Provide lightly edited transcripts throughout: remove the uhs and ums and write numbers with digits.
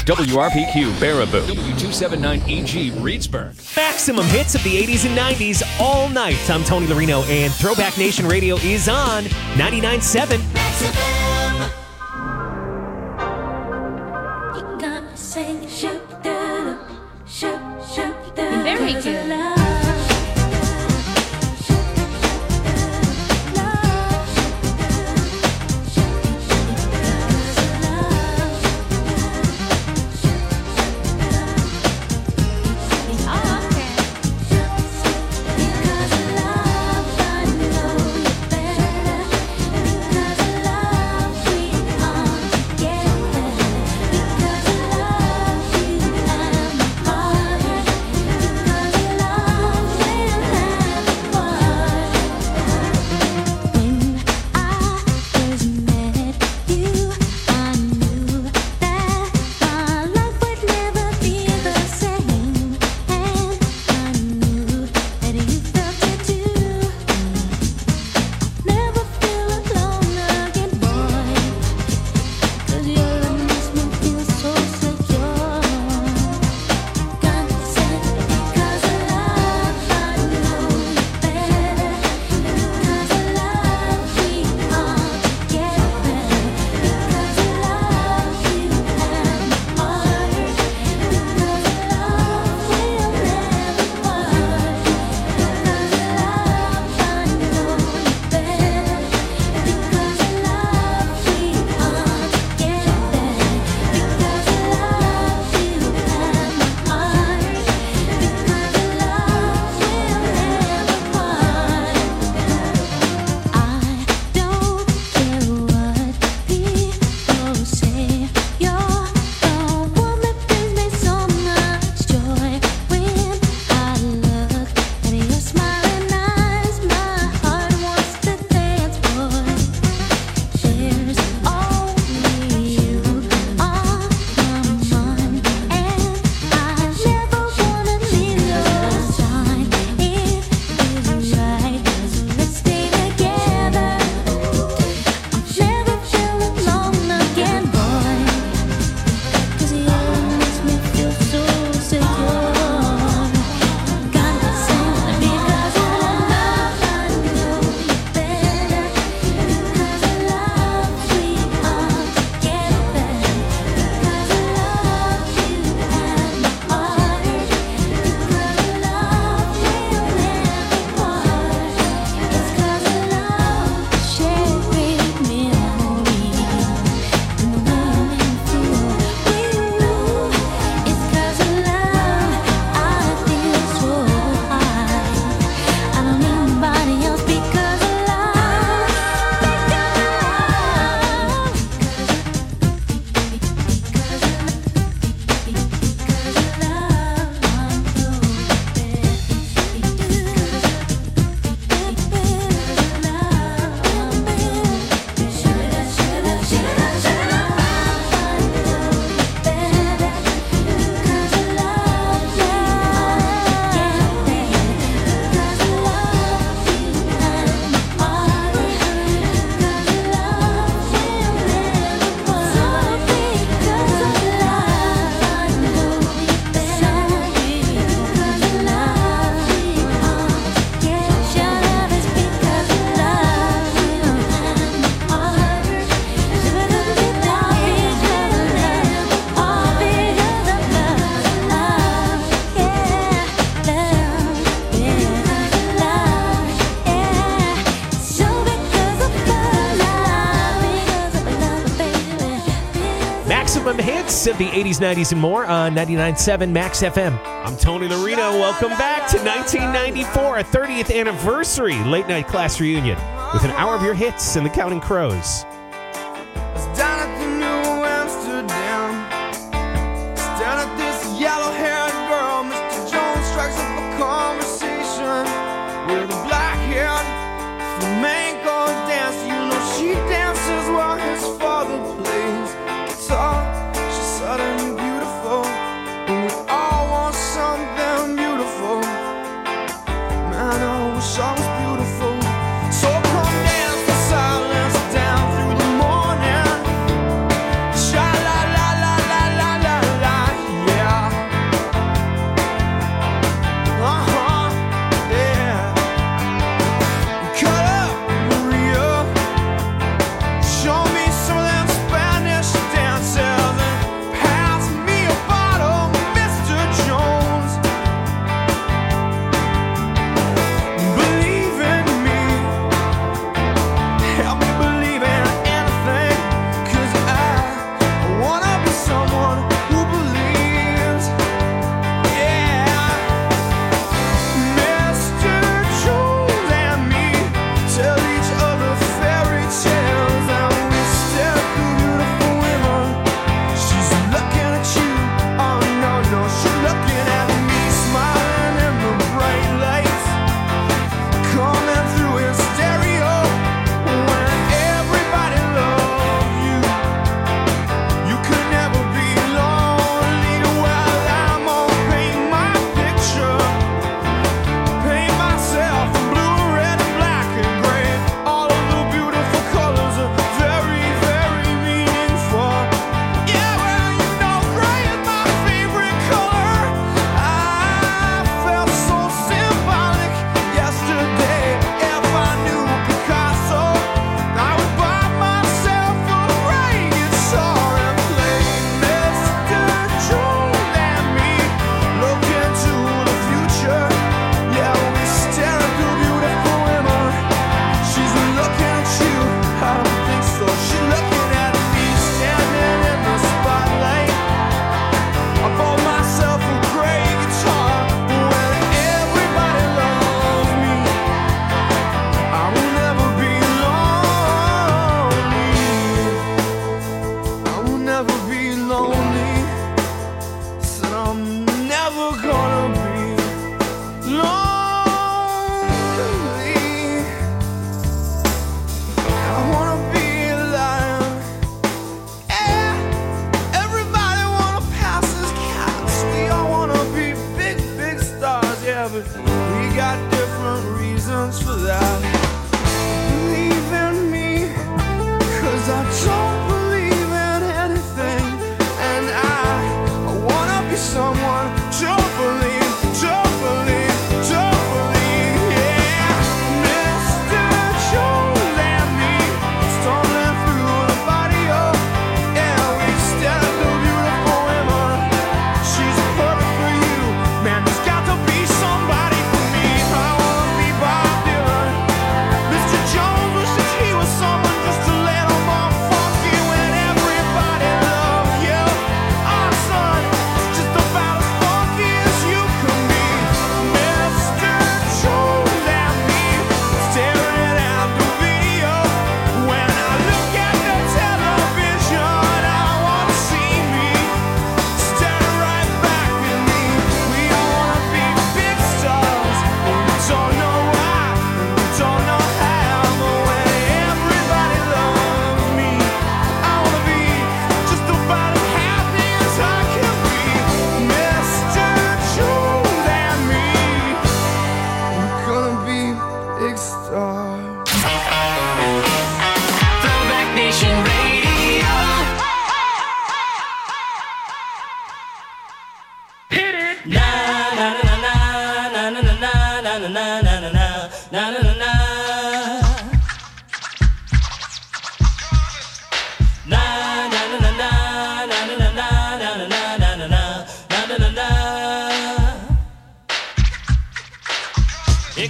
WRPQ Baraboo, W279EG Reedsburg. Maximum hits of the 80s and 90s all night. I'm Tony Larino, and Throwback Nation Radio is on 99.7. Max FM. Very good. Maximum hits of the 80s, 90s, and more on 99.7 Max FM. I'm Tony Larino. Welcome back to 1994, a 30th anniversary late night class reunion with an hour of your hits and the Counting Crows. It's down at the New Amsterdam. It's down at this yellow-haired girl. Mr. Jones strikes up a conversation with a black-haired flamenco dancer. You know she dances while his father plays guitar. She's suddenly beautiful, and we all want something beautiful. Man, I wish I was beautiful. So come dance the silence down through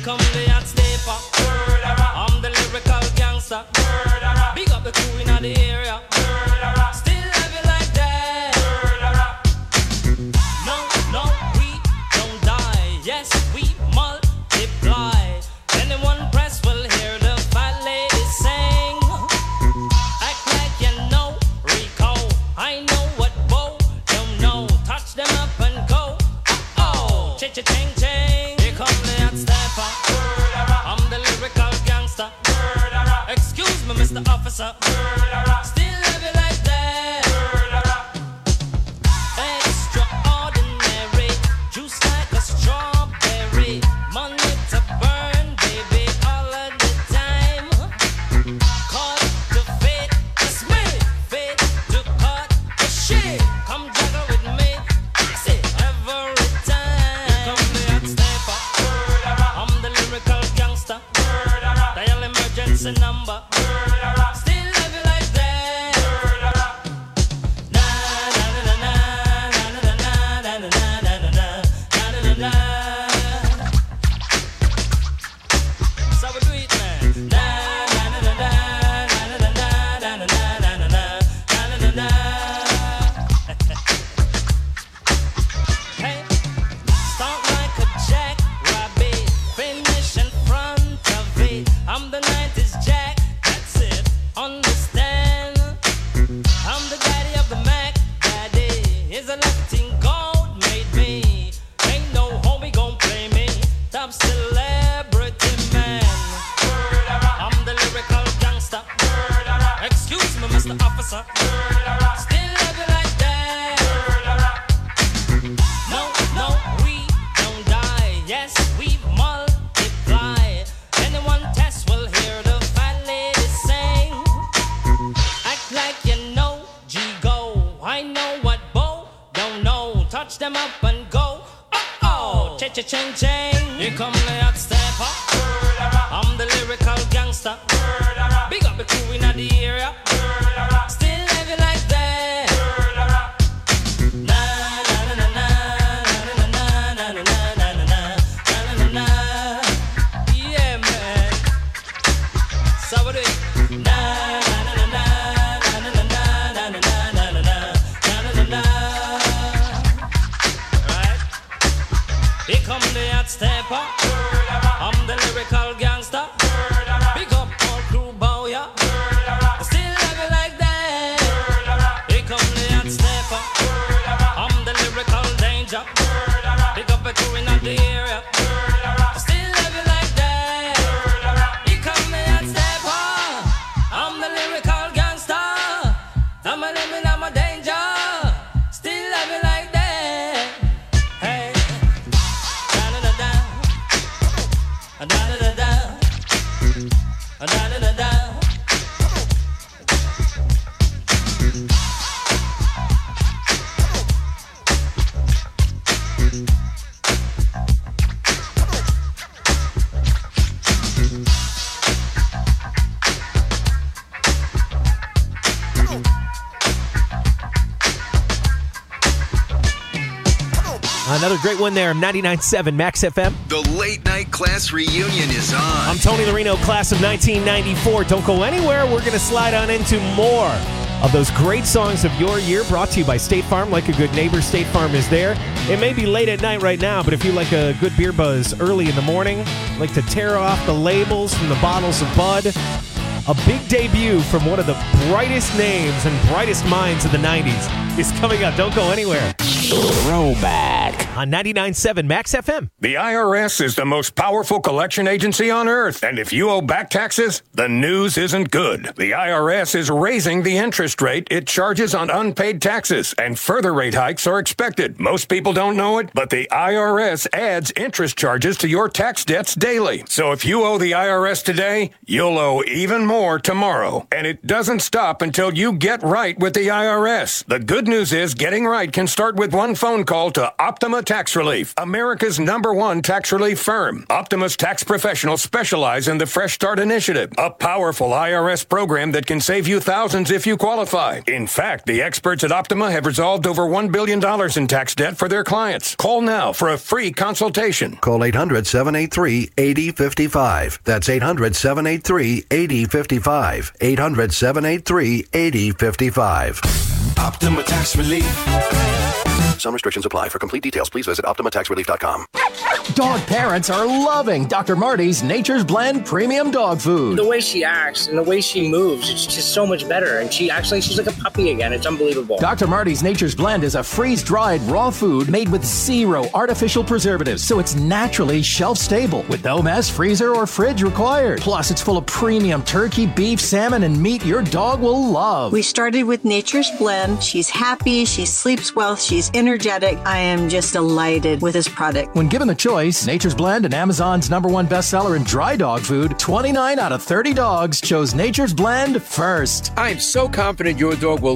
come the hot stepper. I'm the lyrical gangster. Big up the crew in the area. Still love you like that. No, we don't die. Yes, we multiply. Anyone press will hear the fat lady sing. Act like you know Rico. I know what Bo don't know. Touch them up and go. Oh, ching. Here come the hot stepper. I'm the lyrical gangster. Excuse me, Mr. Officer. Still love you like that. Extraordinary. Juice like a strawberry. Money to burn, baby, all of the time. Cut to fit, it's me. Fit to cut the shit. Come juggle with me. Fix it every time. Come the hot stepper. I'm the lyrical gangster. Dial emergency number. Still love you like that. Na na na na na na na na na na na na. So we do it, man. Na na na na na na na na na na na na. Hey, start like a jackrabbit, finish in front of it. I'm the 90s Jack, that's it. Understand? I'm the daddy of the Mac. Daddy is a Latin gold made me. Ain't no homie gon' play me. Top celebrity man. I'm the lyrical gangster. Excuse me, Mr. Officer. Still love you like that. No, we don't die. Yes, we multiply. Anyone test will hear the fat lady sing. Act like you know G-Go. I know what Bo don't know. Touch them up and go. Oh, ching. Here come the hot stepper. I'm the lyrical gangster. Big up the crew in the area. Still love you like that. Na na na na na na na na na na. Yeah, man. So we do it. Na na na na na na na na na. Right? Here come the hot stepper. I'm the lyrical gangster. Big up all crew, bow ya. Still love you like that. Here come the hot stepper. I'm the lyrical danger. Big up the crew in the area. Still love you like that. Here come the hot stepper. I'm the lyrical gangster. I'm a limit, I'm a danger. Still love you like that. Hey, da da da da, da da da da, da da da da. Another great one there, 99.7 Max FM. The late night class reunion is on. I'm Tony Larino, class of 1994. Don't go anywhere. We're going to slide on into more of those great songs of your year, brought to you by State Farm. Like a good neighbor, State Farm is there. It may be late at night right now, but if you like a good beer buzz early in the morning, like to tear off the labels from the bottles of Bud, a big debut from one of the brightest names and brightest minds of the 90s is coming up. Don't go anywhere. Throwback on 99.7 Max FM. The IRS is the most powerful collection agency on earth, and if you owe back taxes, the news isn't good. The IRS is raising the interest rate it charges on unpaid taxes, and further rate hikes are expected. Most people don't know it, but the IRS adds interest charges to your tax debts daily. So if you owe the IRS today, you'll owe even more tomorrow. And it doesn't stop until you get right with the IRS. The good news is getting right can start with one phone call to Optima Tax Relief, America's #1 tax relief firm. Optima's tax professionals specialize in the Fresh Start Initiative, a powerful IRS program that can save you thousands if you qualify. In fact, the experts at Optima have resolved over $1 billion in tax debt for their clients. Call now for a free consultation. Call 800-783-8055. That's 800-783-8055. 800-783-8055. Optima Tax Relief. Some restrictions apply. For complete details, please visit OptimaTaxRelief.com. Dog parents are loving Dr. Marty's Nature's Blend Premium Dog Food. The way she acts and the way she moves, it's just so much better. And she's like a puppy again. It's unbelievable. Dr. Marty's Nature's Blend is a freeze-dried raw food made with 0 artificial preservatives, so it's naturally shelf-stable with no mess, freezer, or fridge required. Plus, it's full of premium turkey, beef, salmon, and meat your dog will love. We started with Nature's Blend. She's happy, she sleeps well, she's energetic. I am just delighted with this product. When given the choice, Nature's Blend and Amazon's #1 bestseller in dry dog food, 29 out of 30 dogs chose Nature's Blend first. I'm so confident your dog will